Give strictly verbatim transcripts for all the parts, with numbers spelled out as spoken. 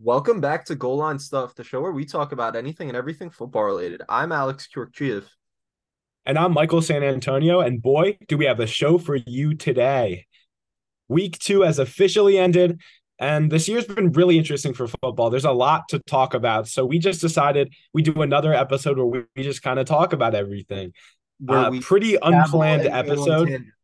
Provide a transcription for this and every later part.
Welcome back to Goal Line Stuff, the show where we talk about anything and everything football related. I'm Alex Georgiev. And I'm Michael San Antonio. And boy, do we have a show for you today. Week two has officially ended. And this year's been really interesting for football. There's a lot to talk about. So we just decided we do another episode where we just kind of talk about everything. Where Uh, we pretty babble unplanned and go on episode. tangents.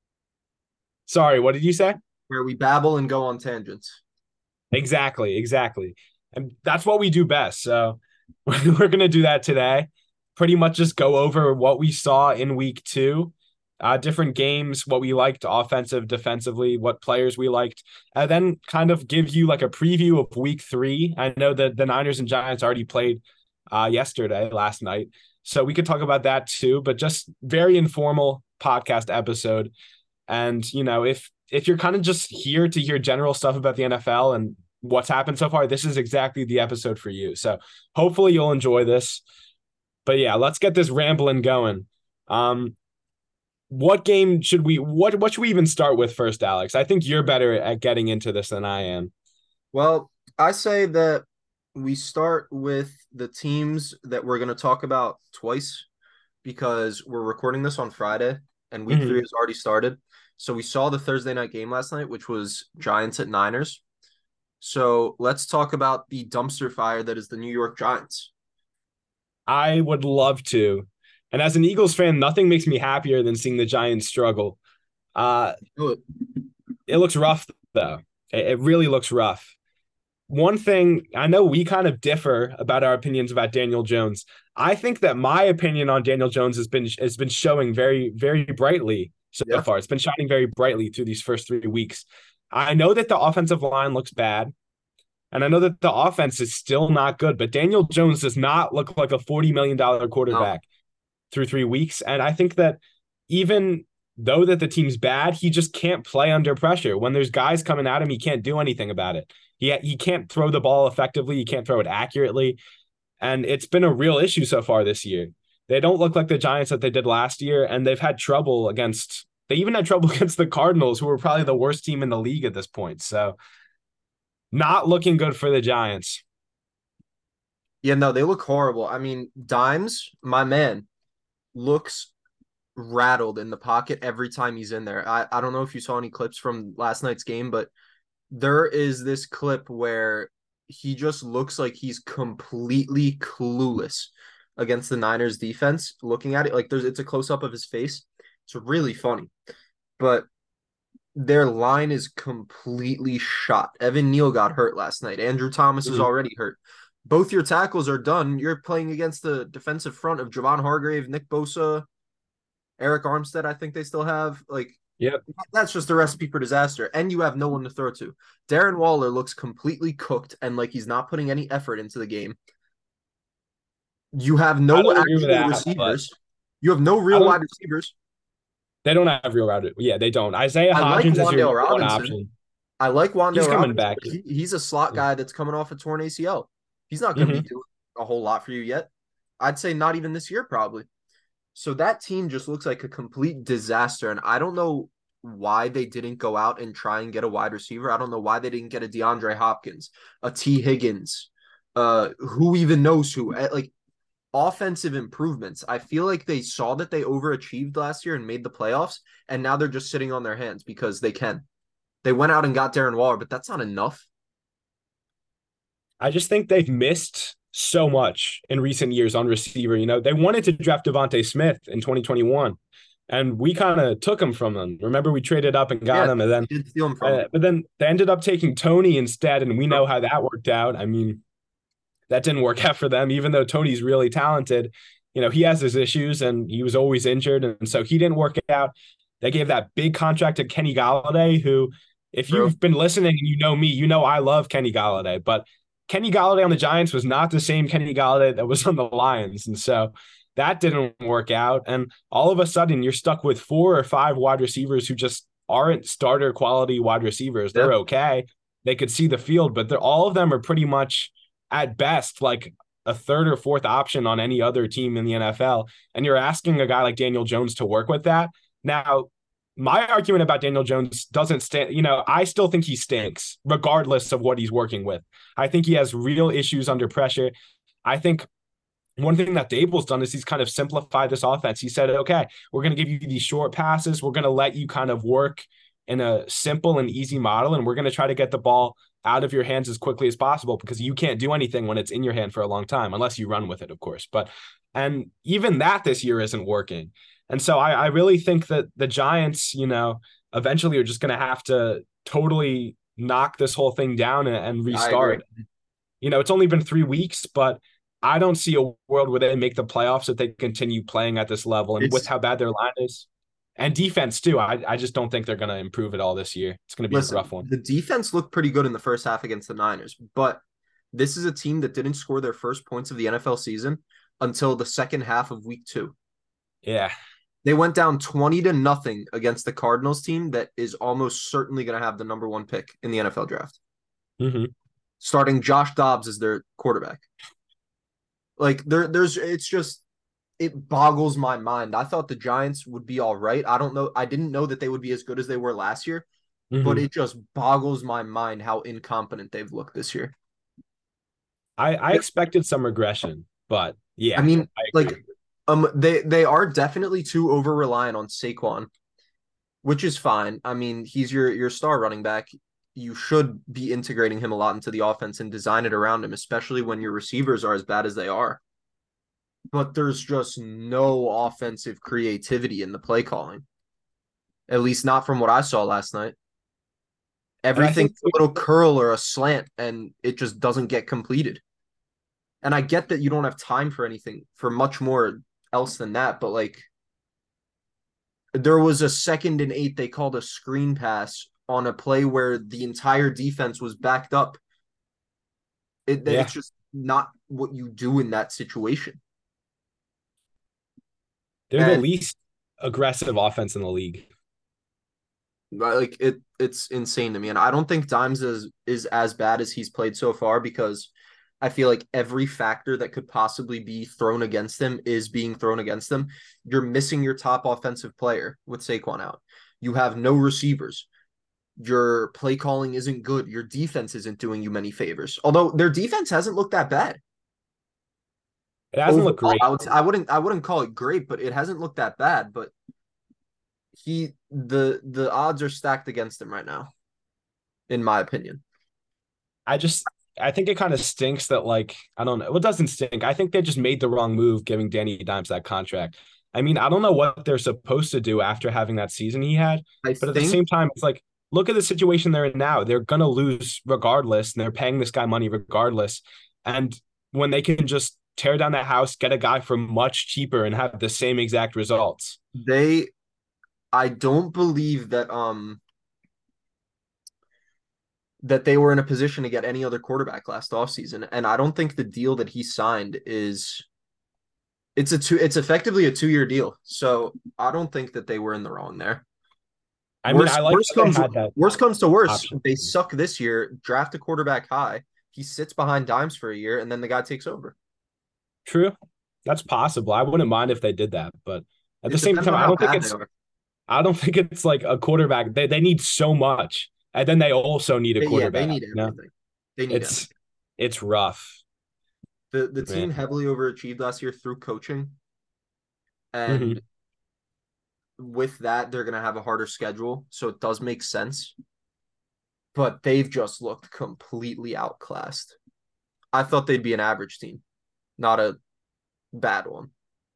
Sorry, what did you say? Where we babble and go on tangents. Exactly, exactly. And that's what we do best. So we're going to do that today. Pretty much just go over what we saw in week two, uh, different games, what we liked offensive, defensively, what players we liked, and then kind of give you like a preview of week three. I know that the Niners and Giants already played uh, yesterday, last night. So we could talk about that too, but just very informal podcast episode. And, you know, if if you're kind of just here to hear general stuff about the N F L and what's happened so far, this is exactly the episode for you. So hopefully you'll enjoy this. But yeah, let's get this rambling going. Um, what game should we what what should we even start with first, Alex? I think you're better at getting into this than I am. Well, I say that we start with the teams that we're going to talk about twice because we're recording this on Friday and week three Mhm. has already started. So we saw the Thursday night game last night, which was Giants at Niners. So let's talk about the dumpster fire that is the New York Giants. I would love to. And as an Eagles fan, nothing makes me happier than seeing the Giants struggle. Uh, Good. it looks rough though. It, it really looks rough. One thing I know we kind of differ about our opinions about Daniel Jones. I think that my opinion on Daniel Jones has been has been showing very very brightly so Yeah. far. It's been shining very brightly through these first three weeks. I know that the offensive line looks bad, and I know that the offense is still not good, but Daniel Jones does not look like a forty million dollars No. quarterback through three weeks. And I think that even though that the team's bad, he just can't play under pressure. When there's guys coming at him, he can't do anything about it. He, he can't throw the ball effectively. He can't throw it accurately. And it's been a real issue so far this year. They don't look like the Giants that they did last year, and they've had trouble against, they even had trouble against the Cardinals, who were probably the worst team in the league at this point. So not looking good for the Giants. Yeah, no, they look horrible. I mean, Dimes, my man, looks rattled in the pocket every time he's in there. I, I don't know if you saw any clips from last night's game, but there is this clip where he just looks like he's completely clueless against the Niners defense. Looking at it, like there's it's a close up of his face. It's really funny. But their line is completely shot. Evan Neal got hurt last night. Andrew Thomas is Mhm. already hurt. Both your tackles are done. You're playing against the defensive front of Javon Hargrave, Nick Bosa, Eric Armstead. I think they still have like Yep. that's just a recipe for disaster. And you have no one to throw to. Darren Waller looks completely cooked and like he's not putting any effort into the game. You have I no don't agree with actual that, but receivers. You have no I real don't wide receivers. they don't have real route. Yeah, they don't. Isaiah I like Hodgins is your Wandale number one Robinson. option. I like He's Wandale coming Robinson, back. but he, he's a slot guy that's coming off a torn A C L. He's not going to be Mm-hmm. doing a whole lot for you yet. I'd say not even this year, probably. So that team just looks like a complete disaster. And I don't know why they didn't go out and try and get a wide receiver. I don't know why they didn't get a DeAndre Hopkins, a T. Higgins, uh, who even knows who. Eh, Like offensive improvements. I feel like they saw that they overachieved last year and made the playoffs, and now they're just sitting on their hands because they can. They went out and got Darren Waller, but that's not enough. I just think they've missed so much in recent years on receiver. You know, they wanted to draft Devontae Smith in twenty twenty-one, and we kind of took him from them. Remember, we traded up and got Yeah, him, and then, did steal him from uh, them. but then they ended up taking Tony instead, and we know how that worked out. I mean, that didn't work out for them, even though Tony's really talented. You know, he has his issues, and he was always injured, and so he didn't work out. They gave that big contract to Kenny Galladay, who, if True. you've been listening and you know me, you know I love Kenny Galladay, but Kenny Galladay on the Giants was not the same Kenny Galladay that was on the Lions. And so that didn't work out. And all of a sudden, you're stuck with four or five wide receivers who just aren't starter quality wide receivers. Yeah. They're okay. They could see the field, but they're all of them are pretty much at best like a third or fourth option on any other team in the N F L. And you're asking a guy like Daniel Jones to work with that. Now, My argument about Daniel Jones doesn't stand, you know, I still think he stinks, regardless of what he's working with. I think he has real issues under pressure. I think one thing that Dable's done is he's kind of simplified this offense. He said, okay, we're going to give you these short passes. We're going to let you kind of work in a simple and easy model. And we're going to try to get the ball out of your hands as quickly as possible because you can't do anything when it's in your hand for a long time, unless you run with it, of course. But, and even that this year isn't working. And so I, I really think that the Giants, you know, eventually are just going to have to totally knock this whole thing down and, and restart. You know, it's only been three weeks, but I don't see a world where they make the playoffs if they continue playing at this level. And it's, with how bad their line is and defense too, I, I just don't think they're going to improve at all this year. It's going to be listen, a rough one. The defense looked pretty good in the first half against the Niners, but this is a team that didn't score their first points of the N F L season until the second half of week two. Yeah. They went down twenty to nothing against the Cardinals team that is almost certainly going to have the number one pick in the N F L draft. Mm-hmm. Starting Josh Dobbs as their quarterback. Like there, there's, it's just, it boggles my mind. I thought the Giants would be all right. I don't know. I didn't know that they would be as good as they were last year, mm-hmm. but it just boggles my mind how incompetent they've looked this year. I, I expected some regression, but yeah. I mean, I like, um, they, they are definitely too over reliant on Saquon, which is fine. I mean, he's your, your star running back. You should be integrating him a lot into the offense and design it around him, especially when your receivers are as bad as they are. But there's just no offensive creativity in the play calling. At least not from what I saw last night. Everything's a little curl or a slant, and it just doesn't get completed. And I get that you don't have time for anything, for much more else than that, but like there was a second and eight, they called a screen pass on a play where the entire defense was backed up. It, yeah. It's just not what you do in that situation. They're and, the least aggressive offense in the league. Like it, it's insane to me. And I don't think Dimes is, is as bad as he's played so far because I feel like every factor that could possibly be thrown against them is being thrown against them. You're missing your top offensive player with Saquon out. You have no receivers. Your play calling isn't good. Your defense isn't doing you many favors. Although their defense hasn't looked that bad. It hasn't Overall, looked great. I, would, I wouldn't I wouldn't call it great, but it hasn't looked that bad. But he the the odds are stacked against him right now, in my opinion. I just I think it kind of stinks that like I don't know. Well, it doesn't stink. I think they just made the wrong move giving Danny Dimes that contract. I mean, I don't know what they're supposed to do after having that season he had, I but at the same time, it's like, look at the situation they're in now. They're going to lose regardless, and they're paying this guy money regardless. And when they can just tear down that house, get a guy for much cheaper, and have the same exact results. They, I don't believe that um that they were in a position to get any other quarterback last offseason. And I don't think the deal that he signed is it's a two it's effectively a two-year deal. So I don't think that they were in the wrong there. I mean, worst, I like worst comes, worst comes to worst. option. They suck this year, draft a quarterback high. He sits behind Dimes for a year, and then the guy takes over. True. That's possible. I wouldn't mind if they did that. But at it the same time, I don't think it's I don't think it's like a quarterback. They they need so much. And then they also need a quarterback. Yeah, they need everything. You know? They need it's everything. It's rough. The the team Man. heavily overachieved last year through coaching. And mm-hmm. with that, they're going to have a harder schedule, so it does make sense. But they've just looked completely outclassed. I thought they'd be an average team, not a bad one.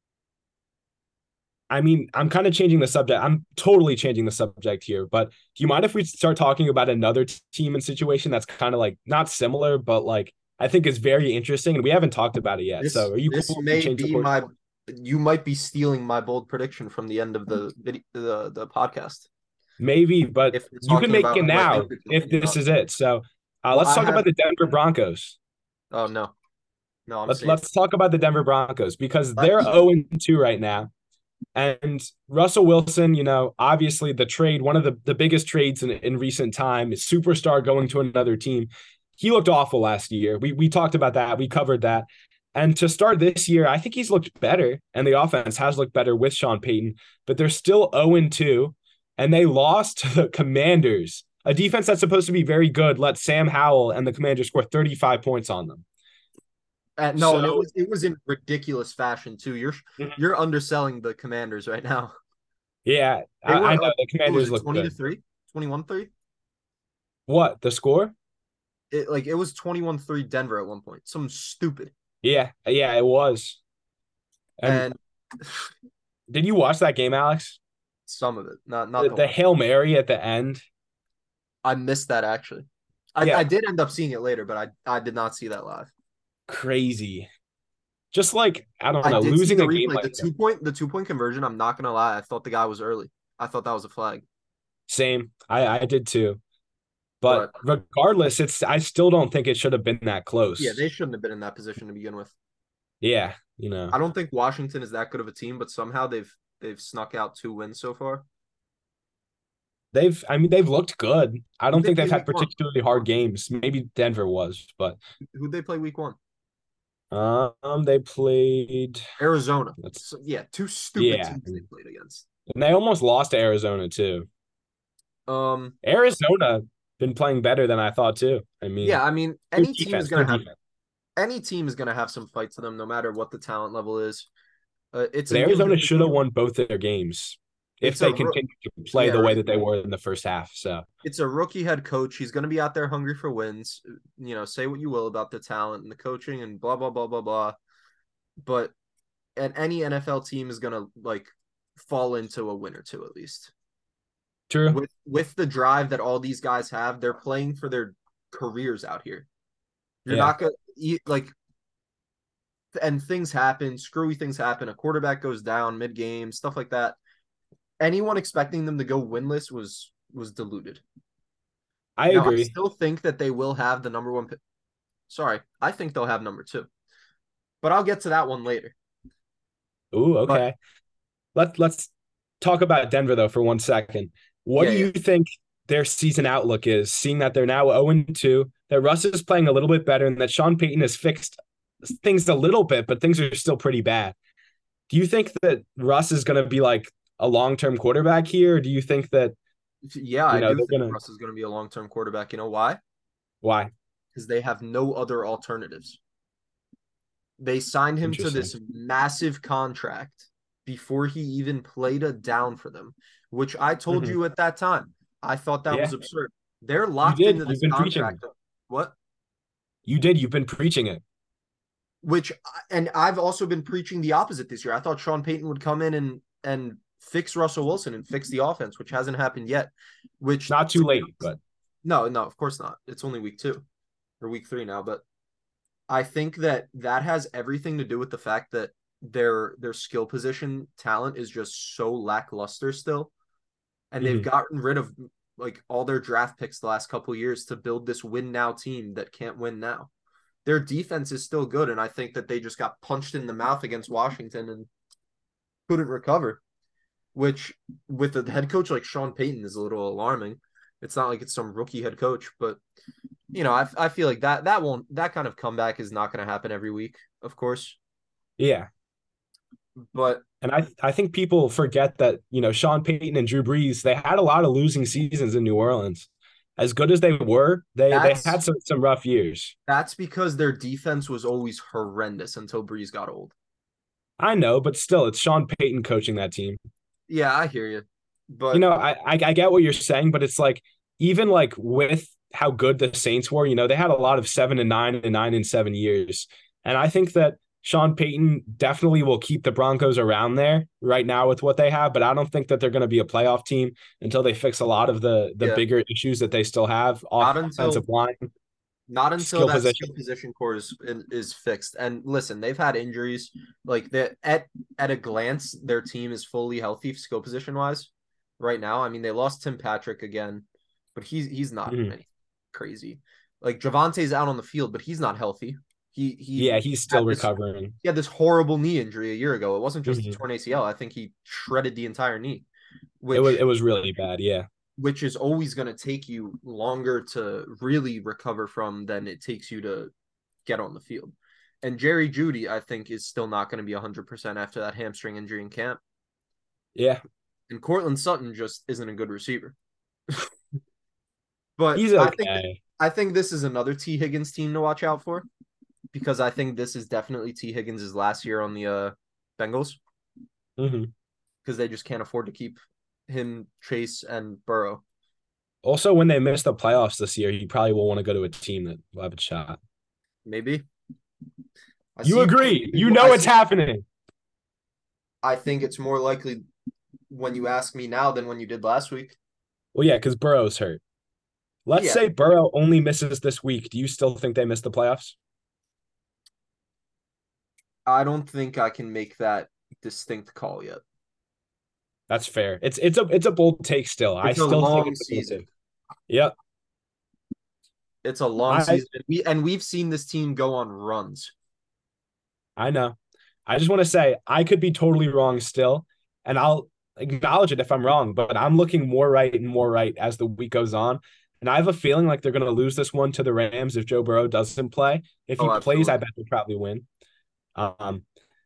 I mean, I'm kind of changing the subject. I'm totally changing the subject here, but do you mind if we start talking about another t- team and situation that's kind of like not similar, but like I think is very interesting, and we haven't talked about it yet. This, so are you this cool may be my you might be stealing my bold prediction from the end of the video, the the podcast. Maybe, but you can make it now if this is it. So uh, well, let's talk have... about the Denver Broncos. Oh no, no. I'm let's safe. let's talk about the Denver Broncos because they're zero and two right now, and Russell Wilson. You know, obviously the trade, one of the, the biggest trades in in recent time, is superstar going to another team. He looked awful last year. We we talked about that. We covered that. And to start this year, I think he's looked better, and the offense has looked better with Sean Payton, but they're still zero and two. and they lost to the Commanders, a defense that's supposed to be very good. Let Sam Howell and the Commanders score thirty-five points on them. Uh, no, So and it was it was in ridiculous fashion too. You're you're underselling the Commanders right now. yeah, They I, I were know up, the what was Commanders it, look twenty to good. three? twenty-one three? What, the score? It like it was twenty-one three Denver at one point. Some stupid. Yeah, yeah, it was. And And did you watch that game, Alex? some of it, not not The, the the whole. Hail Mary at the end. I missed that actually. I, Yeah, I did end up seeing it later, but I I did not see that live. crazy. Just like, I don't I know, did see losing the a game replay, like the that. two point the two point conversion. I'm not gonna lie, I thought the guy was early. I thought that was a flag. Same. I, I did too. But But regardless, it's I still don't think it should have been that yeah, close. they shouldn't have been in that position to begin with. Yeah, you know. I don't think Washington is that good of a team, but somehow they've they've snuck out two wins so far. They've I mean they've looked good. I Who don't they think play they've had week one? particularly hard games. Maybe Denver was, but Who they play week one? um they played Arizona. that's So, yeah, two stupid yeah. teams they played against. And they almost lost to Arizona too. Um, Arizona been playing better than I thought too. I mean, yeah, I mean, their any team is defense, their gonna have defense. any team is gonna have some fight to them, no matter what the talent level is. Uh, it's a But new Arizona head should have coach. won both their games if It's a they ro- continue to play yeah, the way right. that they were in the first half. So It's a rookie head coach. He's gonna be out there hungry for wins. You know, say what you will about the talent and the coaching and blah blah blah blah blah. But and any N F L team is gonna like fall into a win or two at least. true. With with the drive that all these guys have, they're playing for their careers out here. You're Yeah. not gonna like, and things happen, screwy things happen. A quarterback goes down mid game, stuff like that. Anyone expecting them to go winless was was deluded. I Now I agree. still think that they will have the number one pick. Sorry, I think they'll have number two, but I'll get to that one later. Ooh, But okay. Let let's talk about Denver though for one second. What yeah, do yeah, you think their season outlook is, seeing that they're now oh and two, that Russ is playing a little bit better, and that Sean Payton has fixed things a little bit, but things are still pretty bad. Do you think that Russ is going to be like a long-term quarterback here? Or do you think that, yeah. you I know, do they're think going to, Russ is going to be a long term quarterback. You know why? why? Because they have no other alternatives. They signed him to Interesting. this massive contract before he even played a down for them, which I told Mhm. you at that time. I thought that was Yeah, absurd. They're you locked did. into You've this been preaching it. contract. What? You did. You've been preaching it. Which and I've also been preaching the opposite this year. I thought Sean Payton would come in and and fix Russell Wilson and fix the offense, which hasn't happened yet. Which Not too late, but no, no, of course not. It's only week two or week three now, but I think that that has everything to do with the fact that their their skill position talent is just so lackluster still, and they've mhm. gotten rid of like all their draft picks the last couple years to build this win now team that can't win now. Their defense is still good, and I think that they just got punched in the mouth against Washington and couldn't recover. Which, with a head coach like Sean Payton, is a little alarming. It's not like it's some rookie head coach, but you know, I I feel like that that won't that kind of comeback is not going to happen every week, of course. Yeah. But And I I think people forget that, you know, Sean Payton and Drew Brees, they had a lot of losing seasons in New Orleans. As good as they were, they they had that's some some rough years. that's because their defense was always horrendous until Breeze got old. I know, but still, it's Sean Payton coaching that team. Yeah, I hear you, You but know, I, I I get what you're saying, but it's like, even like with how good the Saints were, you know, they had a lot of seven and nine and nine and seven years, and I think that Sean Payton definitely will keep the Broncos around there right now with what they have, but I don't think that they're going to be a playoff team until they fix a lot of the the yeah, bigger issues that they still have, not offensive until line, not until skill that position. skill position core is is fixed. And listen, they've had injuries. Like that at at a glance, their team is fully healthy skill position wise right now. I mean, they lost Tim Patrick again, but he's he's not Mhm. any crazy. Like Javante's out on the field, but he's not healthy. He he Yeah, he's still had this recovering. he had this horrible knee injury a year ago. It wasn't just a Mhm. torn A C L. I think he shredded the entire knee, It was which it was really bad. Yeah. which is always going to take you longer to really recover from than it takes you to get on the field. And Jerry Judy, I think, is still not going to be one hundred percent after that hamstring injury in camp. Yeah. And Cortland Sutton just isn't a good receiver. But He's I think okay. I think this is another T Higgins team to watch out for because I think this is definitely T Higgins' last year on the uh, Bengals hmm because they just can't afford to keep him, Chase, and Burrow. Also, when they miss the playoffs this year, you probably will want to go to a team that will have a shot. Maybe. I You see you. agree. You I know it's see. happening. I think it's more likely when you ask me now than when you did last week. Well, yeah, because Burrow's hurt. Let's Yeah, say Burrow only misses this week. Do you still think they miss the playoffs? I don't think I can make that distinct call yet. That's fair. It's it's a it's a bold take still. I It's a still think long it's season. aggressive. Yep. It's a long I season. We and we've seen this team go on runs. I know. I just want to say I could be totally wrong still, and I'll acknowledge it if I'm wrong, but I'm looking more right and more right as the week goes on. And I have a feeling like they're going to lose this one to the Rams if Joe Burrow doesn't play. If he Oh, plays, I absolutely. bet they'll probably win. Um,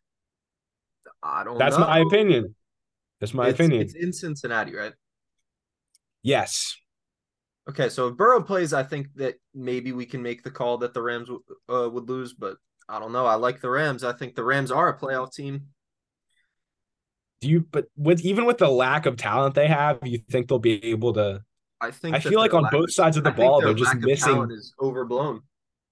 I don't that's know. my opinion. That's my It's it's opinion. in Cincinnati, right? Yes. Okay, so if Burrow plays, I think that maybe we can make the call that the Rams uh, would lose, but I don't know. I like the Rams. I think the Rams are a playoff team. Do you, but with even with the lack of talent they have, you think they'll be able to? I I think that feel their like on lack both of sides of the I think ball, their they're just lack of talent missing. is overblown.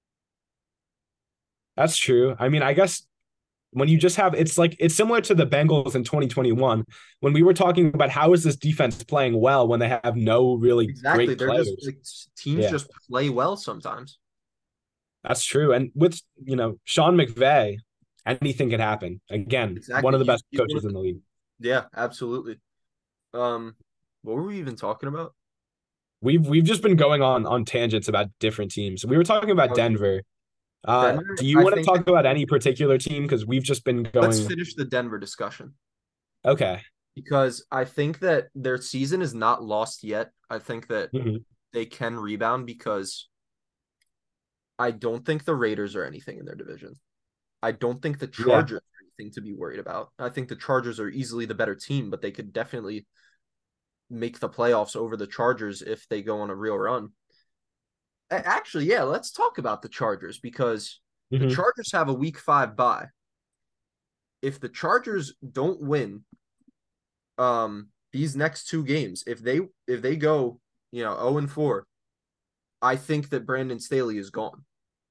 That's true. I mean, I guess when you just have it's like it's similar to the Bengals in twenty twenty-one when we were talking about how is this defense playing well when they have no really Exactly. great They're just players. like, teams Yeah, just play well sometimes. that's true. And with you know Sean McVay, anything can happen. Again, one Exactly. of the He's best he's one of coaches the in the league. yeah, absolutely. Um, what were we even talking about? We've we've just been going on on tangents about different teams. We were talking about Oh, Denver. Uh, Denver. do you I want to think talk about any particular team? Because we've just been let's going. finish the Denver discussion Okay. because I think that their season is not lost yet. I think that Mhm. they can rebound because I don't think the Raiders are anything in their division. I don't think the Yeah. Chargers are anything to be worried about. I think the Chargers are easily the better team, but they could definitely make the playoffs over the Chargers if they go on a real run. Actually, yeah, let's talk about the Chargers because the hmm Chargers have a week five bye. If the Chargers don't win um these next two games, if they if they go, you know, oh and four, I think that Brandon Staley is gone.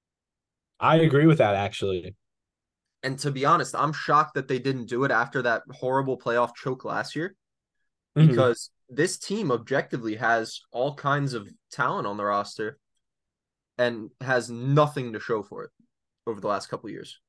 I agree with that actually. And to be honest, I'm shocked that they didn't do it after that horrible playoff choke last year hmm because this team objectively has all kinds of talent on the roster and has nothing to show for it over the last couple of years.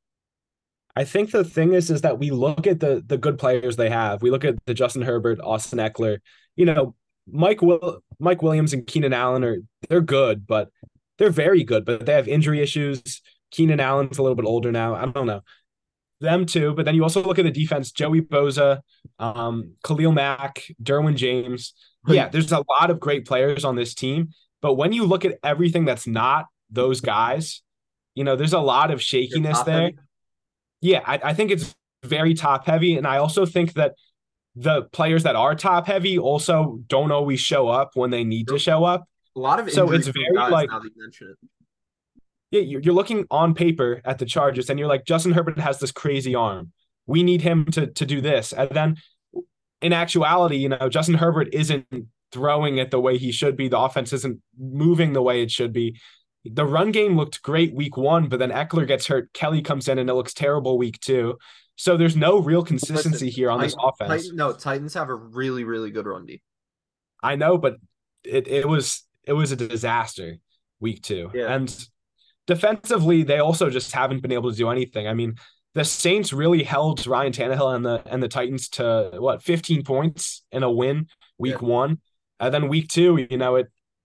I think the thing is, is that we look at the the good players they have. We look at the Justin Herbert, Austin Eckler. You know, Mike Will Mike Williams and Keenan Allen are they're good, but they're very good, but they have injury issues. Keenan Allen's a little bit older now. I don't know them too, but then you also look at the defense: Joey Boza, um, Khalil Mack, Derwin James. Yeah, Like there's a lot of great players on this team, but when you look at everything that's not those guys, you know, there's a lot of they're shakiness top there. heavy. Yeah, I, I think it's very top heavy. And I also think that the players that are top heavy also don't always show up when they need to Nope. show up. A lot of So injury it's prone very guys like, now that you mention it. yeah, you're, you're looking on paper at the Chargers and you're like, Justin Herbert has this crazy arm. We need him to, to do this. And then in actuality, you know, Justin Herbert isn't throwing it the way he should be. The offense isn't moving the way it should be. The run game looked great week one, but then Eckler gets hurt. Kelly comes in and it looks terrible week two. So there's no real Listen, consistency here on this Titan, offense. Titan, no, Titans have a really, really good run D. I know, but it it was it was a disaster week two. Yeah. And defensively, they also just haven't been able to do anything. I mean, the Saints really held Ryan Tannehill and the and the Titans to what fifteen points in a win Yeah. week one. And then week two, you know, it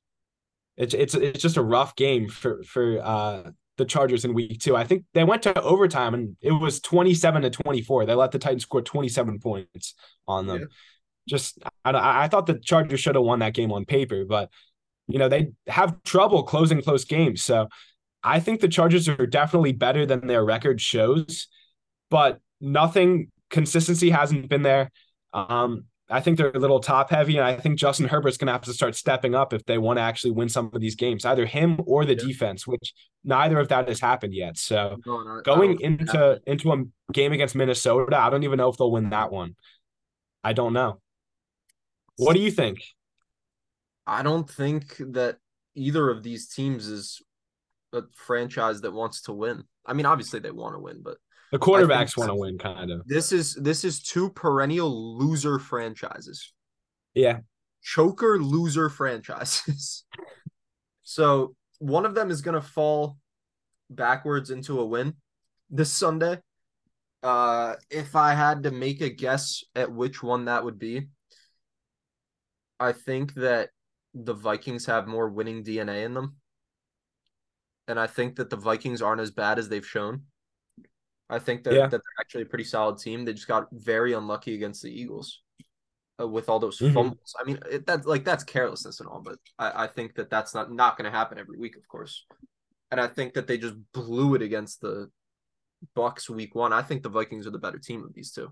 it's it's it's just a rough game for for uh the Chargers in week two. I think they went to overtime and it was twenty-seven to twenty-four. They let the Titans score twenty-seven points on Yeah. them. Just I I thought the Chargers should have won that game on paper, but you know, they have trouble closing close games. So I think the Chargers are definitely better than their record shows, but nothing consistency hasn't been there. Um, I think they're a little top heavy, and I think Justin Herbert's going to have to start stepping up if they want to actually win some of these games, either him or the Yeah. defense, which neither of that has happened yet. So No, no, I going don't think it into happened. into a game against Minnesota, I don't even know if they'll win that one. I don't know. What do you think? I don't think that either of these teams is a franchise that wants to win. I mean, obviously they want to win, but The I think quarterbacks want to win, kind of. this is this is two perennial loser franchises. Yeah. Choker loser franchises. So one of them is going to fall backwards into a win this Sunday. Uh, if I had to make a guess at which one that would be, I think that the Vikings have more winning D N A in them. And I think that the Vikings aren't as bad as they've shown. I think that, Yeah. that they're actually a pretty solid team. They just got very unlucky against the Eagles uh, with all those Mm-hmm. fumbles. I mean, it, that's like that's carelessness and all, but I, I think that that's not not going to happen every week, of course. And I think that they just blew it against the Bucks week one. I think the Vikings are the better team of these two.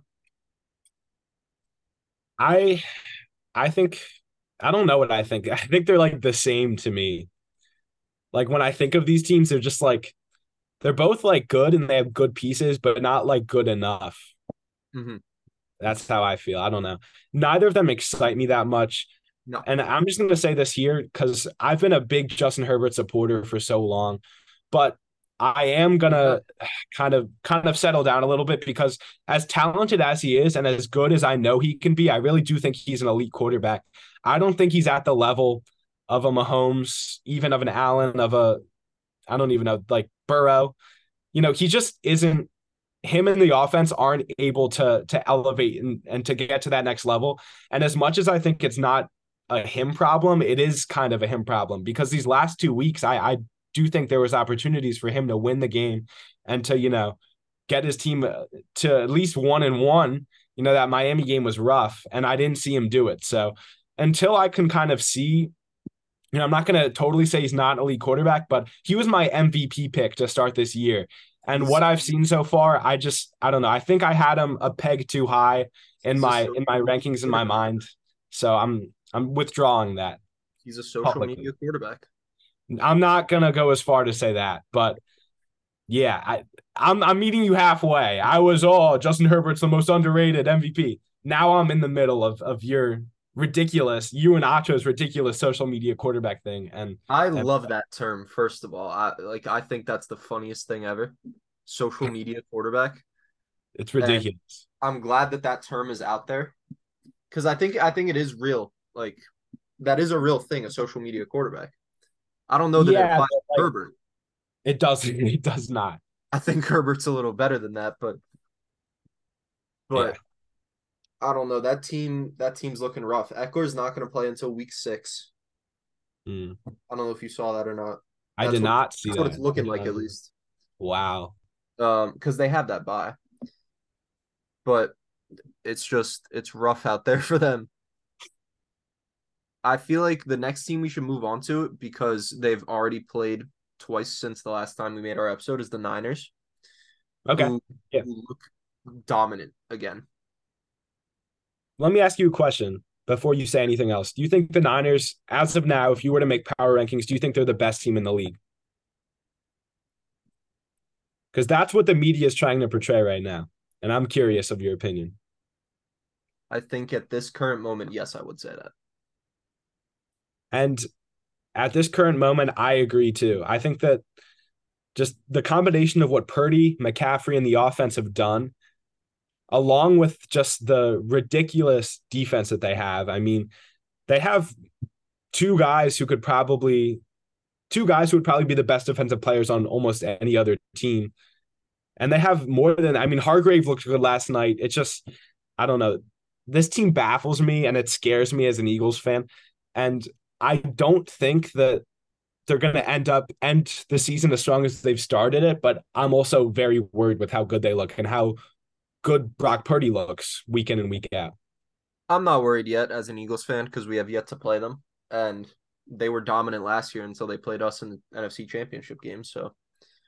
I I think I don't know what I think. I think they're like the same to me. Like when I think of these teams, they're just like they're both like good and they have good pieces, but not like good enough. Mm-hmm. That's how I feel. I don't know. Neither of them excite me that much. No, And I'm just going to say this here because I've been a big Justin Herbert supporter for so long, but I am going yeah. to kind of kind of settle down a little bit because as talented as he is and as good as I know he can be, I really do think he's an elite quarterback. I don't think he's at the level of a Mahomes, even of an Allen, of a I don't even know, like Burrow. You know, he just isn't him and the offense aren't able to to elevate and, and to get to that next level. And as much as I think it's not a him problem, it is kind of a him problem because these last two weeks, I, I do think there was opportunities for him to win the game and to, you know, get his team to at least one and one. You know, that Miami game was rough and I didn't see him do it. So until I can kind of see, you know, I'm not going to totally say he's not an elite quarterback, but he was my M V P pick to start this year. And He's what I've seen so far, I just I don't know. I think I had him a peg too high in he's a my social in my media rankings in my quarterback. mind. So I'm I'm withdrawing that He's a social publicly. media quarterback. I'm not gonna go as far to say that, but yeah, I I'm I'm meeting you halfway. I was oh Justin Herbert's the most underrated M V P. Now I'm in the middle of of your ridiculous you and Acho's ridiculous social media quarterback thing, and I and love that term. First of all, I like. I think that's the funniest thing ever. Social media quarterback, it's and ridiculous. I'm glad that that term is out there because I think I think it is real. Like that is a real thing. A social media quarterback. I don't know that it Yeah, applies but to like Herbert. it doesn't. It does not. I think Herbert's a little better than that, but Yeah. but I don't know. That team that team's looking rough. Eckler's not going to play until week six. Mm. I don't know if you saw that or not. I That's did what not see that's what it's that. looking like No. at least. Wow. Um, because they have that bye, but it's just it's rough out there for them. I feel like the next team we should move on to because they've already played twice since the last time we made our episode is the Niners, Okay. who, Yeah. who look dominant again. Let me ask you a question before you say anything else. Do you think the Niners, as of now, if you were to make power rankings, do you think they're the best team in the league? Because that's what the media is trying to portray right now. And I'm curious of your opinion. I think at this current moment, yes, I would say that. And at this current moment, I agree too. I think that just the combination of what Purdy, McCaffrey, and the offense have done, along with just the ridiculous defense that they have. I mean, they have two guys who could probably two guys who would probably be the best defensive players on almost any other team. And they have more than I mean, Hargrave looked good last night. It's just I don't know. This team baffles me and it scares me as an Eagles fan. And I don't think that they're going to end up end the season as strong as they've started it, but I'm also very worried with how good they look and how good Brock Purdy looks week in and week out. I'm not worried yet as an Eagles fan because we have yet to play them, and they were dominant last year until they played us in the N F C Championship game. So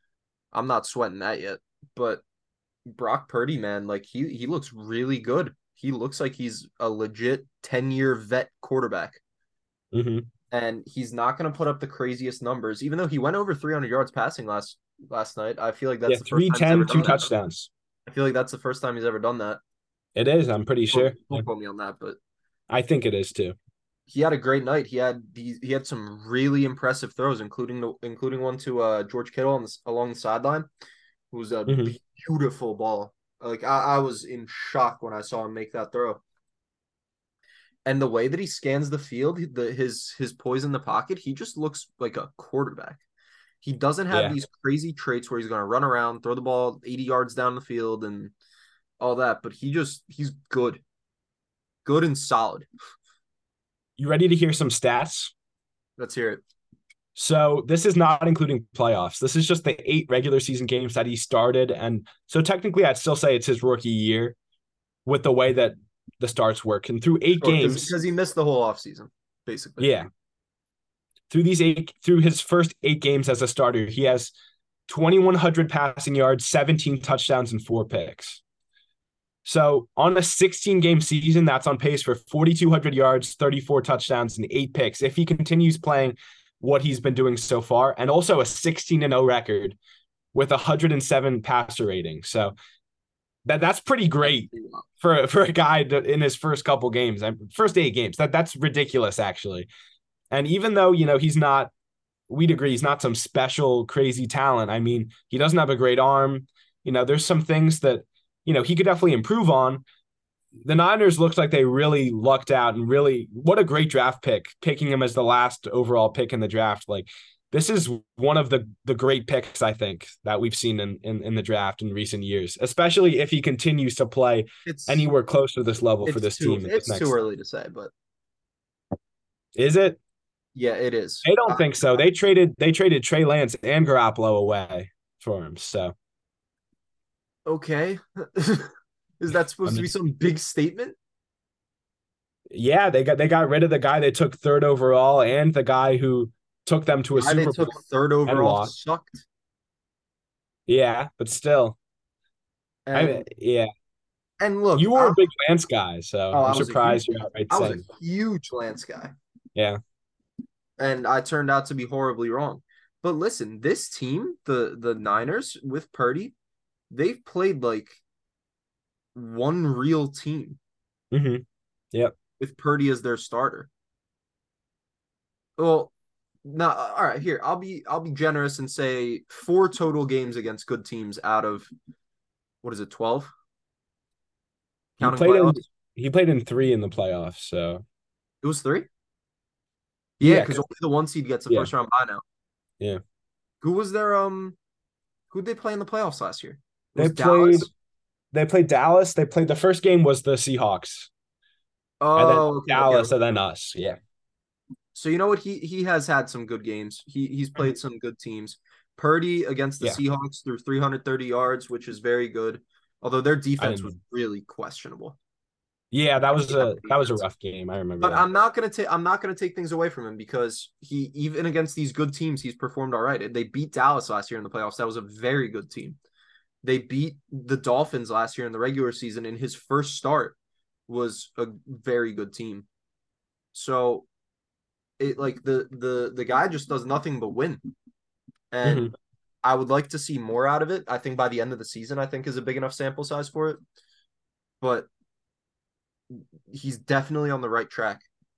I'm not sweating that yet. But Brock Purdy, man, like he he looks really good. he looks like he's a legit ten-year vet quarterback. Mm-hmm. And he's not going to put up the craziest numbers, even though he went over three hundred yards passing last last night. I feel like Yeah, that's the first time he's ever three ten, two done that. touchdowns. I feel like that's the first time he's ever done that. It is, I'm pretty Don't, sure. Yeah. don't quote me on that, but I think it is too. he had a great night. He had he, he had some really impressive throws, including the including one to uh, George Kittle on the, along the sideline. It was a Mm-hmm. beautiful ball. Like I, I was in shock when I saw him make that throw. And the way that he scans the field, the his his poise in the pocket, he just looks like a quarterback. He doesn't have Yeah. these crazy traits where he's going to run around, throw the ball eighty yards down the field and all that, but he just he's good. Good and solid. You ready to hear some stats? Let's hear it. So this is not including playoffs. This is just the eight regular season games that he started. And so technically I'd still say it's his rookie year with the way that the starts work. And through eight Sure, games. Because he missed the whole offseason, basically. Yeah. Through these eight, through his first eight games as a starter, he has twenty-one hundred passing yards, seventeen touchdowns, and four picks. So on a sixteen game season, that's on pace for forty-two hundred yards, thirty-four touchdowns, and eight picks. If he continues playing what he's been doing so far, and also a sixteen and oh record with one hundred seven passer rating. So that that's pretty great for, for a guy to, in his first couple games, first eight games. That that's ridiculous, actually. And even though, you know, he's not, we'd agree, he's not some special crazy talent. I mean, he doesn't have a great arm. You know, there's some things that, you know, he could definitely improve on. The Niners looked like they really lucked out and really, what a great draft pick, picking him as the last overall pick in the draft. Like, this is one of the the great picks, I think, that we've seen in, in, in the draft in recent years, especially if he continues to play it's, anywhere close to this level for this too, team. It's this too early to say, but. Is it? Yeah, it is. They don't uh, think so. They traded they traded Trey Lance and Garoppolo away for him. So okay. Is that supposed I mean, to be some big statement? Yeah, they got they got rid of the guy they took third overall and the guy who took them to a Super Bowl. They took third overall sucked. Yeah, but still. And, I mean, yeah. And look, you were I'm, a big Lance guy, so oh, I'm surprised huge, you're outright I was saying. a huge Lance guy. Yeah. And I turned out to be horribly wrong. But listen, this team, the the Niners with Purdy, they've played like one real team. Mm-hmm. Yep. With Purdy as their starter. Well, now, all right, here, I'll be I'll be generous and say four total games against good teams out of, what is it, twelve? He played in, he played in three in the playoffs, so. It was three? Yeah, because yeah, only the one seed gets the yeah. first round bye now. Yeah. Who was their um? Who did they play in the playoffs last year? They played. Dallas? They played Dallas. They played the first game was the Seahawks. Oh, and then okay, Dallas, okay. and then us. Yeah. So you know what? He he has had some good games. He he's played some good teams. Purdy against the yeah. Seahawks threw three hundred thirty yards, which is very good. Although their defense was really questionable. Yeah, that was a that was a rough game. I remember. But that. I'm not gonna take I'm not gonna take things away from him because he even against these good teams he's performed all right. They beat Dallas last year in the playoffs. That was a very good team. They beat the Dolphins last year in the regular season. In his first start was a very good team. So it like the the the guy just does nothing but win. And mm-hmm. I would like to see more out of it. I think by the end of the season, I think is a big enough sample size for it. But he's definitely on the right track.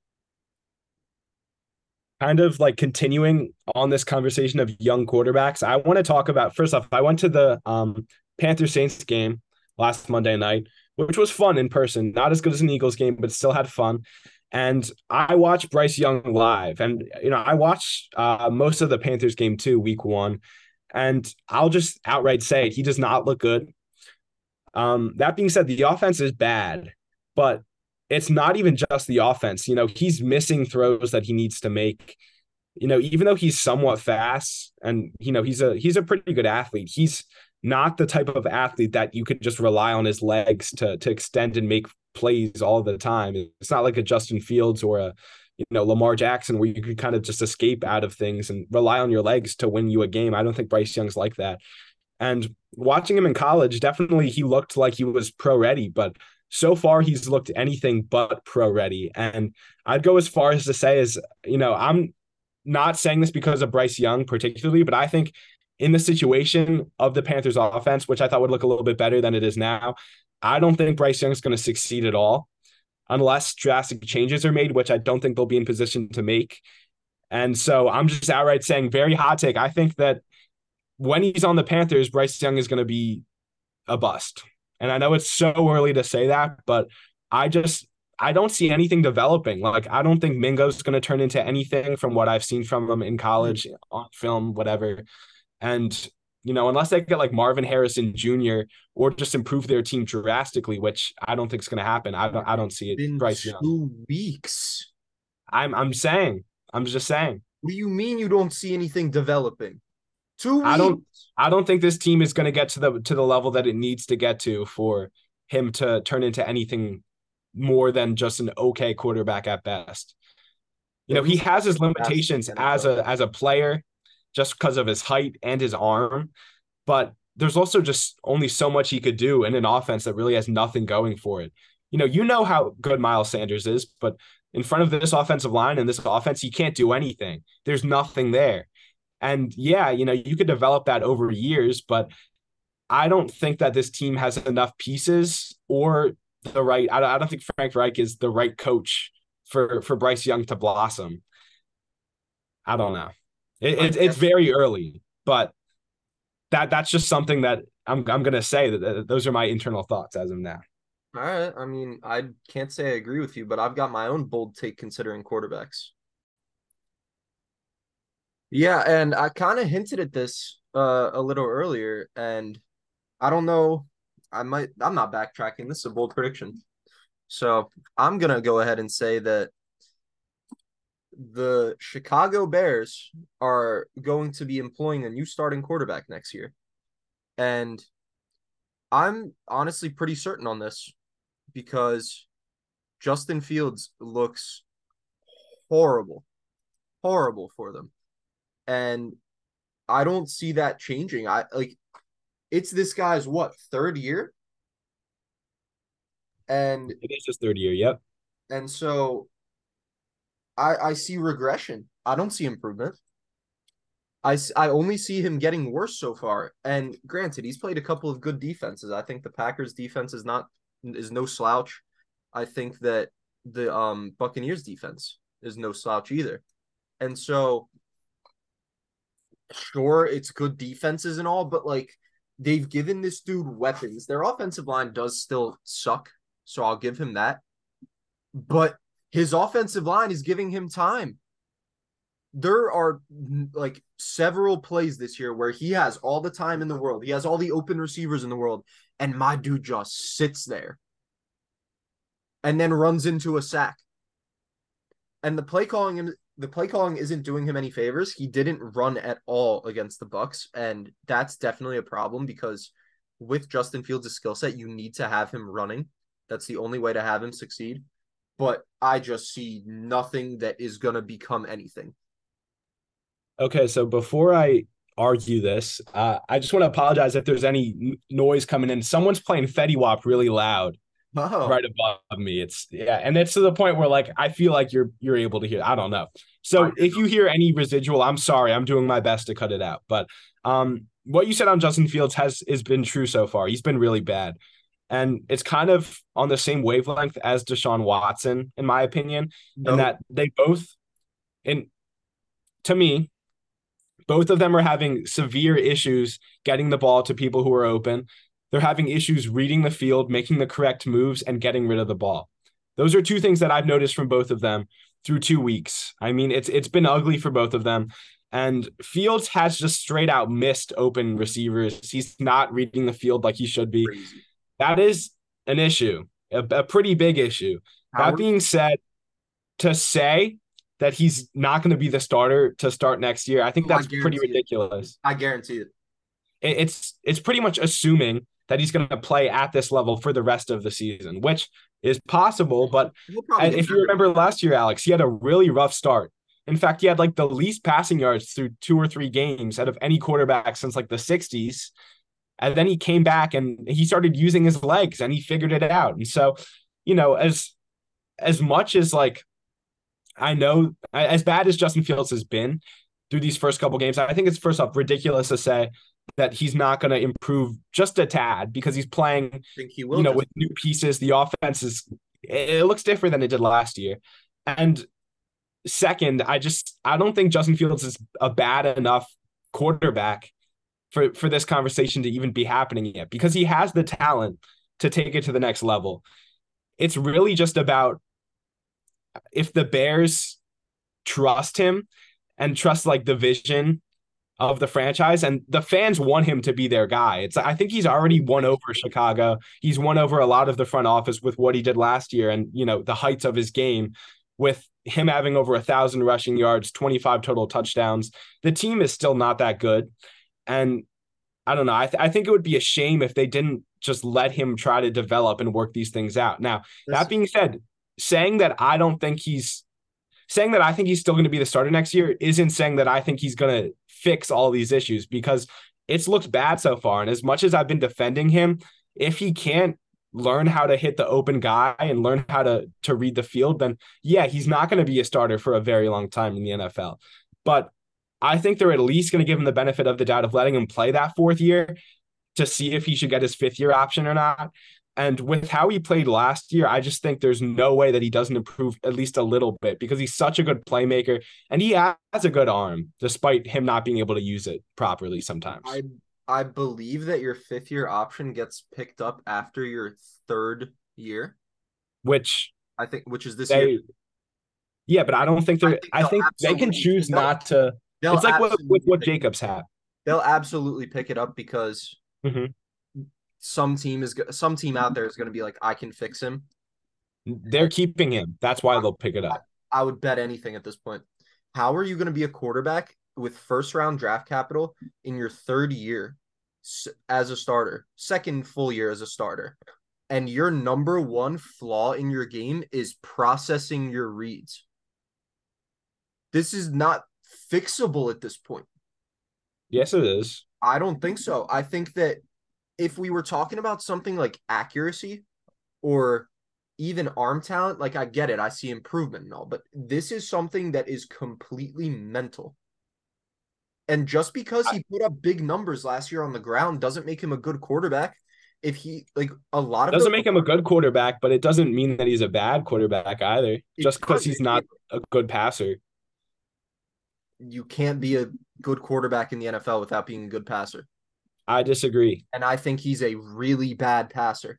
Kind of like continuing on this conversation of young quarterbacks, I want to talk about, first off, I went to the um, Panthers Saints game last Monday night, which was fun in person. Not as good as an Eagles game, but still had fun. And I watched Bryce Young live. And, you know, I watched uh, most of the Panthers game too, week one. And I'll just outright say it, he does not look good. Um, that being said, the offense is bad, but it's not even just the offense. You know, he's missing throws that he needs to make. You know, even though he's somewhat fast and, you know, he's a he's a pretty good athlete, he's not the type of athlete that you could just rely on his legs to to extend and make plays all the time. It's not like a Justin Fields or a, you know, Lamar Jackson where you could kind of just escape out of things and rely on your legs to win you a game. I don't think Bryce Young's like that. And watching him in college, definitely he looked like he was pro ready, but so far he's looked anything but pro ready. And I'd go as far as to say is, you know, I'm not saying this because of Bryce Young particularly, but I think in the situation of the Panthers offense, which I thought would look a little bit better than it is now, I don't think Bryce Young is going to succeed at all unless drastic changes are made, which I don't think they'll be in position to make. And so I'm just outright saying, very hot take. I think that when he's on the Panthers, Bryce Young is going to be a bust. And I know it's so early to say that, but I just I don't see anything developing. Like, I don't think Mingo's going to turn into anything from what I've seen from him in college, on film, whatever. And, you know, unless they get like Marvin Harrison Junior or just improve their team drastically, which I don't think is going to happen. I don't I don't see it. Been Bryce Young. two weeks. I'm I'm saying. I'm just saying. What do you mean you don't see anything developing? Two weeks. I don't I don't think this team is going to get to the to the level that it needs to get to for him to turn into anything more than just an okay quarterback at best. You know, he has his limitations as a as a player just because of his height and his arm, but there's also just only so much he could do in an offense that really has nothing going for it. You know, you know how good Miles Sanders is, but in front of this offensive line and this offense, he can't do anything. There's nothing there. And yeah, you know, you could develop that over years, but I don't think that this team has enough pieces or the right. I don't, I don't think Frank Reich is the right coach for, for Bryce Young to blossom. I don't know. It, it, it's very early, but that that's just something that I'm I'm gonna say that, that those are my internal thoughts as of now. All right. I mean, I can't say I agree with you, but I've got my own bold take considering quarterbacks. Yeah, and I kind of hinted at this uh, a little earlier, and I don't know. I might. I'm not backtracking. This is a bold prediction, so I'm gonna go ahead and say that the Chicago Bears are going to be employing a new starting quarterback next year, and I'm honestly pretty certain on this because Justin Fields looks horrible, horrible for them. And I don't see that changing. I like it's this guy's what, third year? And it is his third year, yep. And so I I see regression. I don't see improvement. I, I only see him getting worse so far. And granted, he's played a couple of good defenses. I think the Packers defense is not is no slouch. I think that the um Buccaneers defense is no slouch either. And so sure, it's good defenses and all, but like they've given this dude weapons. Their offensive line does still suck, so I'll give him that. But his offensive line is giving him time. There are like several plays this year where he has all the time in the world. He has all the open receivers in the world, and my dude just sits there and then runs into a sack. And the play calling the play calling isn't doing him any favors. He didn't run at all against the Bucks, and that's definitely a problem because with Justin Fields' skill set, you need to have him running. That's the only way to have him succeed. But I just see nothing that is going to become anything. Okay, so before I argue this, uh, I just want to apologize if there's any n- noise coming in. Someone's playing Fetty Wap really loud. Oh. Right above me. It's yeah, and it's to the point where like I feel like you're you're able to hear. I don't know. So if you hear any residual, I'm sorry. I'm doing my best to cut it out. But um, what you said on Justin Fields has has been true so far. He's been really bad, and it's kind of on the same wavelength as Deshaun Watson, in my opinion, no. in that they both, and to me, both of them are having severe issues getting the ball to people who are open. They're having issues reading the field, making the correct moves, and getting rid of the ball. Those are two things that I've noticed from both of them through two weeks. I mean, it's it's been ugly for both of them. And Fields has just straight out missed open receivers. He's not reading the field like he should be. Crazy. That is an issue, a, a pretty big issue. Howard? That being said, to say that he's not going to be the starter to start next year, I think that's I pretty ridiculous. It. I guarantee it. it. It's it's pretty much assuming that he's going to play at this level for the rest of the season, which is possible. But if you remember last year, Alex, he had a really rough start. In fact, he had like the least passing yards through two or three games out of any quarterback since like the sixties. And then he came back and he started using his legs and he figured it out. And so, you know, as as much as like I know as bad as Justin Fields has been through these first couple games, I think it's first off ridiculous to say that he's not going to improve just a tad because he's playing, I think he you will know, just with new pieces. The offense is it looks different than it did last year. And second, I just I don't think Justin Fields is a bad enough quarterback for for this conversation to even be happening yet because he has the talent to take it to the next level. It's really just about if the Bears trust him and trust like the vision of the franchise and the fans want him to be their guy. It's I think he's already won over Chicago. He's won over a lot of the front office with what he did last year and you know the heights of his game with him having over a thousand rushing yards, twenty-five total touchdowns. The team is still not that good. And I don't know. I, th- I think it would be a shame if they didn't just let him try to develop and work these things out. Now, that listen. being said, saying that I don't think he's saying that I think he's still going to be the starter next year isn't saying that I think he's going to fix all these issues because it's looked bad so far. And as much as I've been defending him, if he can't learn how to hit the open guy and learn how to to read the field, then yeah, he's not going to be a starter for a very long time in the N F L. But I think they're at least going to give him the benefit of the doubt of letting him play that fourth year to see if he should get his fifth year option or not. And with how he played last year, I just think there's no way that he doesn't improve at least a little bit because he's such a good playmaker and he has a good arm, despite him not being able to use it properly sometimes. I I believe that your fifth year option gets picked up after your third year. Which I think, which is this year. they, yeah, but I don't think I they're, think I they'll think they can absolutely choose they'll, not to. they'll It's like what, with absolutely what pick, Jacobs had. they'll absolutely pick it up because Mhm. some team is some team out there is going to be like, I can fix him. They're keeping him. That's why they'll pick it I, up. I would bet anything at this point. How are you going to be a quarterback with first round draft capital in your third year as a starter, second full year as a starter, and your number one flaw in your game is processing your reads? This is not fixable at this point. Yes, it is. I don't think so. I think that if we were talking about something like accuracy or even arm talent, like I get it, I see improvement and all, but this is something that is completely mental. And just because he put up big numbers last year on the ground doesn't make him a good quarterback. If he like a lot of Doesn't the make him a good quarterback, but it doesn't mean that he's a bad quarterback either. it Just because does he's it, not it, a good passer. you can't be a good quarterback in the N F L without being a good passer. I disagree. And I think he's a really bad passer.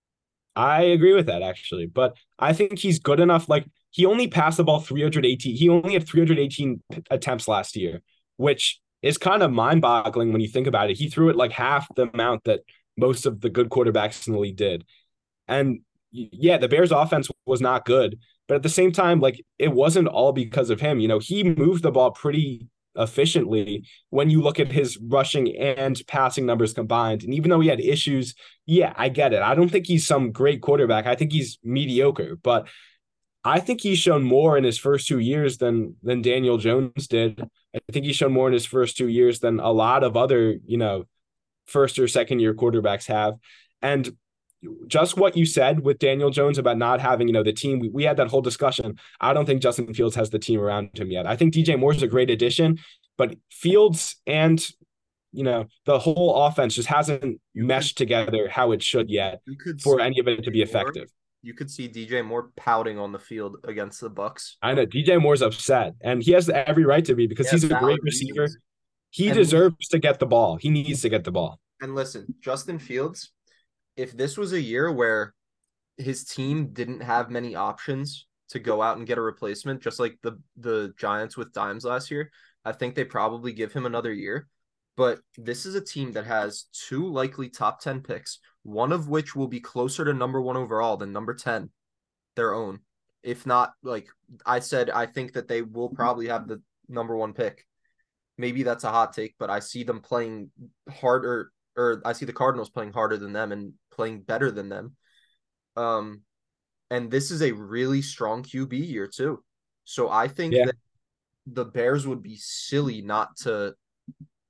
I agree with that actually, but I think he's good enough. Like he only passed the ball three hundred eighteen. He only had three hundred eighteen attempts last year, which is kind of mind-boggling when you think about it. He threw it like half the amount that most of the good quarterbacks in the league did. And yeah, the Bears offense was not good, but at the same time, like it wasn't all because of him. You know, he moved the ball pretty efficiently when you look at his rushing and passing numbers combined. And even though he had issues, yeah, I get it. I don't think he's some great quarterback. I think he's mediocre, but I think he's shown more in his first two years than than Daniel Jones did. I think he's shown more in his first two years than a lot of other, you know, first or second year quarterbacks have. And just what you said with Daniel Jones about not having, you know, the team, we, we had that whole discussion. I don't think Justin Fields has the team around him yet. I think D J Moore's a great addition, but Fields and, you know, the whole offense just hasn't You could meshed together how it should yet you could for see any of it to be Moore, effective. you could see D J Moore pouting on the field against the Bucks. I know D J Moore's upset, and he has every right to be because Yeah, he's a great valid receiver. reasons. He And deserves to get the ball. He needs to get the ball. and listen, Justin Fields, if this was a year where his team didn't have many options to go out and get a replacement, just like the the Giants with Dimes last year, I think they probably give him another year. But this is a team that has two likely top ten picks, one of which will be closer to number one overall than number ten, their own. If not, like I said, I think that they will probably have the number one pick. Maybe that's a hot take, but I see them playing harder, or I see the Cardinals playing harder than them and playing better than them. Um, and this is a really strong Q B year too. So I think Yeah. that the Bears would be silly not to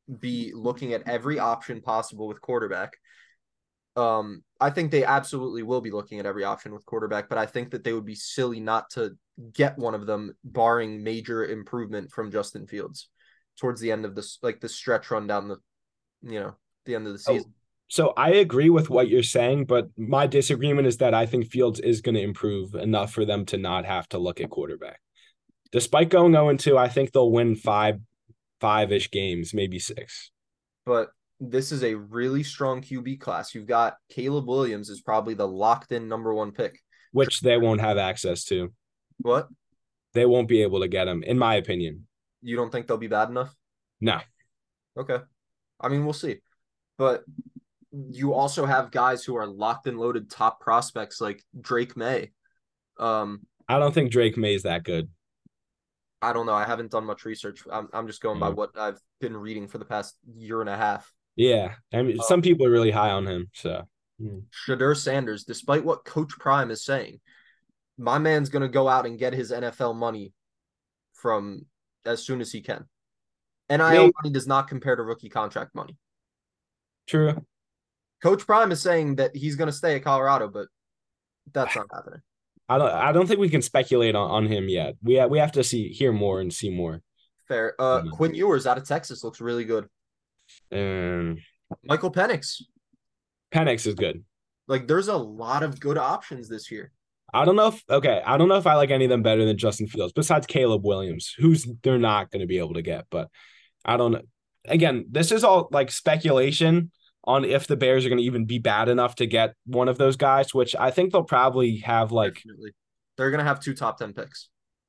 be looking at every option possible with quarterback. Um, I think they absolutely will be looking at every option with quarterback, but I think that they would be silly not to get one of them, barring major improvement from Justin Fields towards the end of this, like the stretch run down the, you know, the end of the Oh, season. so I agree with what you're saying, but my disagreement is that I think Fields is going to improve enough for them to not have to look at quarterback. Despite going oh and two, I think they'll win five, five-ish games, maybe six. But this is a really strong Q B class. You've got Caleb Williams is probably the locked in number one pick. Which they won't have access to. What? They won't be able to get him, in my opinion. You don't think they'll be bad enough? No. Okay. I mean, we'll see. But you also have guys who are locked and loaded top prospects like Drake May. Um, I don't think Drake May is that good. I don't know. I haven't done much research. I'm I'm just going by Mm. what I've been reading for the past year and a half. Yeah. I mean, Um, some people are really high on him. So, mm. Shadur Sanders, despite what Coach Prime is saying, my man's going to go out and get his N F L money from as soon as he can. N I L Maybe. money does not compare to rookie contract money. True. Coach Prime is saying that he's going to stay at Colorado, but that's not happening. I don't. I don't think we can speculate on, on him yet. We ha- we have to see, hear more, and see more. Fair. Uh, Mm. Quinn Ewers out of Texas looks really good. And Michael Penix. Penix is good. Like, there's a lot of good options this year. I don't know if okay. I don't know if I like any of them better than Justin Fields, besides Caleb Williams, who's they're not going to be able to get. But I don't know. Again, this is all like speculation on if the Bears are going to even be bad enough to get one of those guys, which I think they'll probably have like Definitely. They're going to have two top ten picks.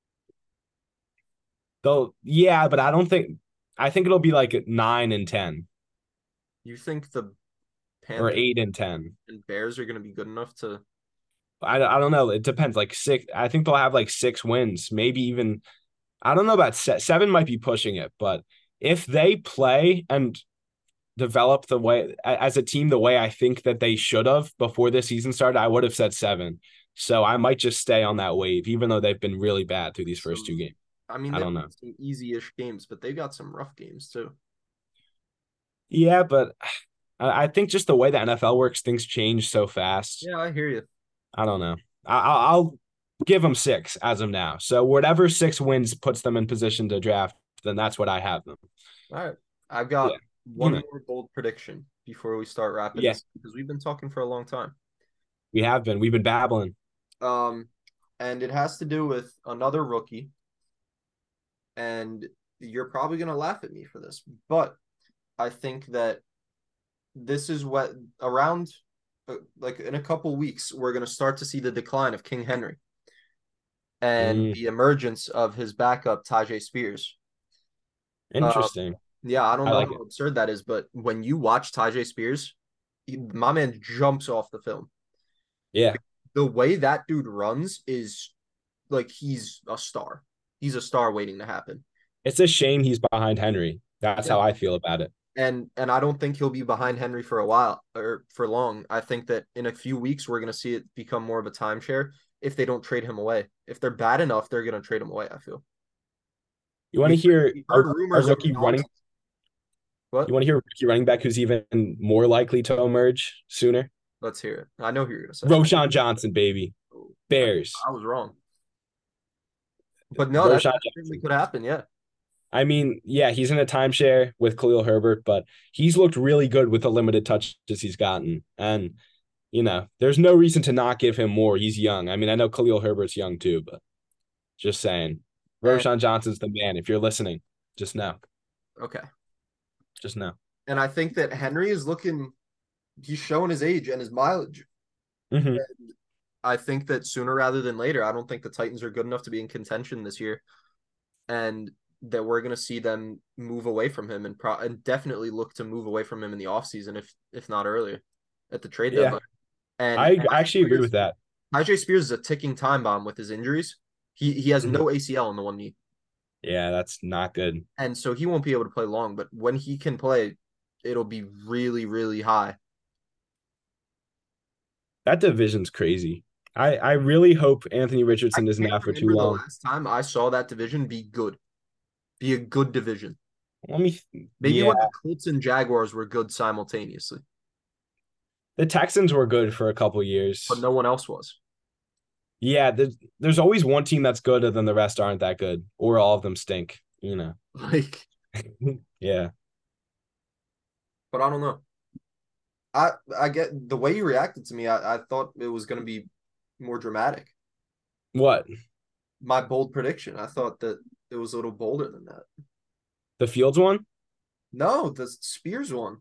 they'll yeah, but I don't think I think it'll be like nine and ten You think the or Panthers eight and ten. and Bears are going to be good enough to I, I don't know. It depends. Like six, I think they'll have like six wins, maybe even. I don't know about se- seven. Might be pushing it, but if they play and develop the way as a team the way I think that they should have before the season started, I would have said seven. So I might just stay on that wave, even though they've been really bad through these first two some, games. I mean, I they've don't know. got some easy-ish games, but they've got some rough games too. Yeah, but I I think just the way the N F L works, things change so fast. Yeah, I hear you. I don't know. I, I'll, I'll give them six as of now. So whatever six wins puts them in position to draft, then that's what I have them. All right. I've Yeah. got one You know. more bold prediction before we start wrapping Yeah. this because we've been talking for a long time. We have been. We've been babbling. Um, and it has to do with another rookie. And you're probably going to laugh at me for this, but I think that this is what around uh, like in a couple weeks we're going to start to see the decline of King Henry and Mm, the emergence of his backup Tajay Spears. Uh, interesting. yeah, I don't I know like how it. absurd that is, but when you watch Tajay Spears, he, my man jumps off the film. Yeah. The way that dude runs is like he's a star. He's a star waiting to happen. It's a shame he's behind Henry. That's Yeah. how I feel about it. And and I don't think he'll be behind Henry for a while or for long. I think that in a few weeks we're going to see it become more of a timeshare if they don't trade him away. If they're bad enough, they're going to trade him away, I feel. You want We, to hear we a, heard a rumors of rookie running? What? You want to hear a rookie running back who's even more likely to emerge sooner? Let's hear it. I know who you're going to say. Roshan Johnson, baby. Oh, Bears. I, I was wrong. But no, that, Roshan that certainly Johnson. could happen, yeah. I mean, yeah, he's in a timeshare with Khalil Herbert, but he's looked really good with the limited touches he's gotten. And, you know, there's no reason to not give him more. He's young. I mean, I know Khalil Herbert's young too, but just saying. And, Roshan Johnson's the man. If you're listening, just know. okay. Just know. And I think that Henry is looking, he's showing his age and his mileage. Mm-hmm. And I think that sooner rather than later, I don't think the Titans are good enough to be in contention this year. And that we're going to see them move away from him and, pro- and definitely look to move away from him in the offseason, if if not earlier, at the trade Yeah. deadline. And I actually agree with that. Tajay Spears is a ticking time bomb with his injuries. He he has Mhm. no A C L in the one knee. Yeah, that's not good. And so he won't be able to play long, but when he can play, it'll be really, really high. That division's crazy. I, I really hope Anthony Richardson I isn't can't out for too remember the long. last time I saw that division be good. Be a good division. Let me. Maybe Yeah, when the Colts and Jaguars were good simultaneously, the Texans were good for a couple but years. no one else was. Yeah, there's, there's always one team that's good, and then the rest aren't that good, or all of them stink. You know. Like, Yeah. but I don't know. I I get the way you reacted to me. I, I thought it was going to be more dramatic. What? My bold prediction. I thought that it was a little bolder than that. The Fields one? No, the Spears one.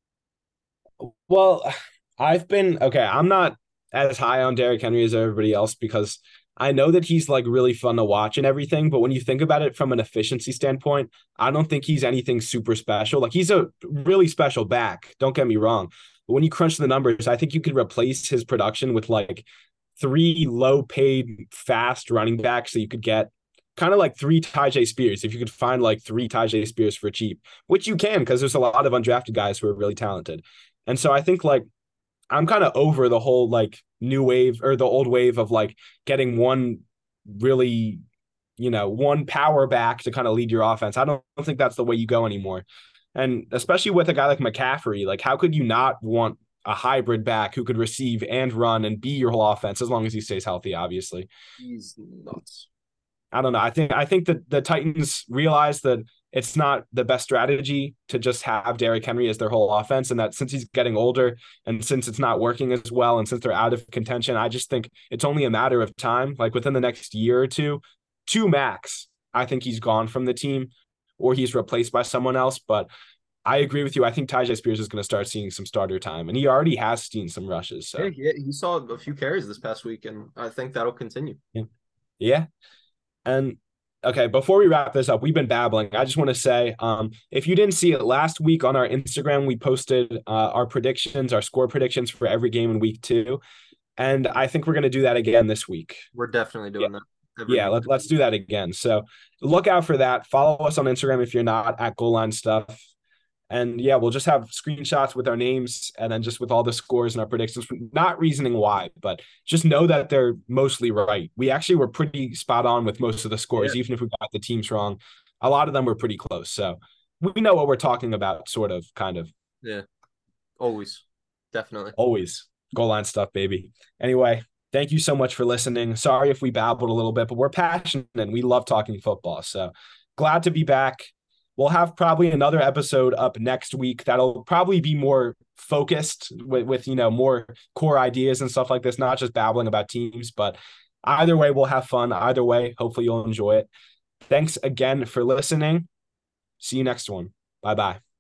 Well, I've been okay. I'm not as high on Derrick Henry as everybody else because I know that he's like really fun to watch and everything. But when you think about it from an efficiency standpoint, I don't think he's anything super special. Like he's a really special back. Don't get me wrong. But when you crunch the numbers, I think you could replace his production with like three low paid, fast running backs that you could get. Kind of like three Tyjae Spears, if you could find like three Tyjae Spears for cheap, which you can because there's a lot of undrafted guys who are really talented. And so I think like I'm kind of over the whole like new wave or the old wave of like getting one really, you know, one power back to kind of lead your offense. I don't, I don't think that's the way you go anymore. And especially with a guy like McCaffrey, like how could you not want a hybrid back who could receive and run and be your whole offense as long as he stays healthy, obviously. He's nuts. I don't know. I think I think that the Titans realize that it's not the best strategy to just have Derrick Henry as their whole offense, and that since he's getting older and since it's not working as well, and since they're out of contention, I just think it's only a matter of time. Like within the next year or two, two max, I think he's gone from the team, or he's replaced by someone else. But I agree with you. I think Tyjae Spears is going to start seeing some starter time, and he already has seen some rushes. Yeah, So yeah, he saw a few carries this past week, and I think that'll continue. yeah, yeah. And okay, before we wrap this up, we've been babbling. I just want to say, um, if you didn't see it last week on our Instagram, we posted uh, our predictions, our score predictions for every game in week two. And I think we're going to do that again this week. We're definitely Yeah. doing that every Yeah, week. let, let's do that again. So look out for that. Follow us on Instagram if you're not at Goal Line Stuff. And yeah, we'll just have screenshots with our names and then just with all the scores and our predictions, not reasoning why, but just know that they're mostly right. We actually were pretty spot on with most of the scores, Yeah, even if we got the teams wrong. A lot of them were pretty close. So we know what we're talking about, sort of, kind of. yeah, always, definitely. Always goal line stuff, baby. Anyway, thank you so much for listening. Sorry if we babbled a little bit, but we're passionate and we love talking football. So glad to be back. We'll have probably another episode up next week that'll probably be more focused with, with you know more core ideas and stuff like this, not just babbling about teams. But either way, we'll have fun. Either way, hopefully you'll enjoy it. Thanks again for listening. See you next one. Bye bye.